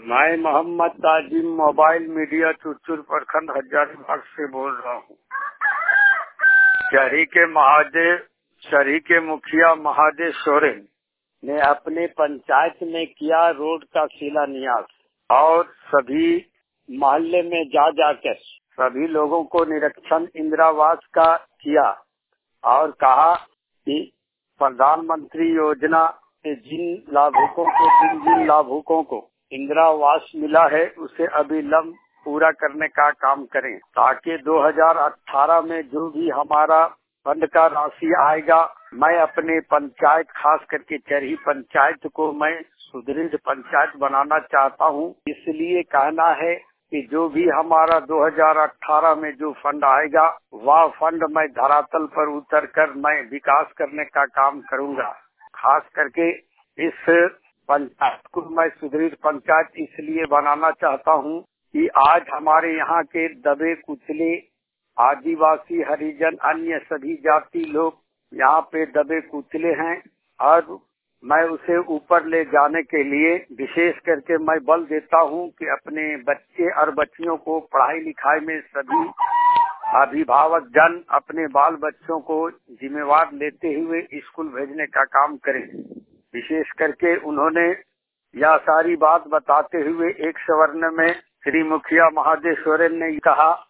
मैं Mohammad Tajim mobile media Churchu प्रखंड हजारीबाग से बोल रहा हूँ। शहरी के मुखिया महादेव सोरेन ने अपने पंचायत में किया रोड का शिलान्यास और सभी मोहल्ले में जाकर सभी लोगों को निरीक्षण इंदिरावास का किया और कहा कि प्रधानमंत्री योजना से जिन लाभुकों को इंदिरावास मिला है उसे अविलंब पूरा करने का काम करें ताकि 2018 में जो भी हमारा फंड का राशि आएगा, मैं अपने पंचायत खास करके चरही पंचायत को मैं सुदृढ़ पंचायत बनाना चाहता हूं। इसलिए कहना है कि जो भी हमारा 2018 में जो फंड आएगा वह फंड मैं धरातल पर उतरकर मैं विकास करने का काम करूंगा। खास करके इस पंचायत को मैं सुदृढ़ पंचायत इसलिए बनाना चाहता हूं कि आज हमारे यहाँ के दबे कुचले आदिवासी, हरिजन, अन्य सभी जाति लोग यहाँ पे दबे कुचले हैं और मैं उसे ऊपर ले जाने के लिए विशेष करके मैं बल देता हूँ कि अपने बच्चे और बच्चियों को पढ़ाई लिखाई में सभी अभिभावक जन अपने बाल बच्चों को जिम्मेवार लेते हुए स्कूल भेजने का काम करें। विशेष करके उन्होंने यह सारी बात बताते हुए एक सवर्ण में श्री मुखिया महादेव सोरेन ने कहा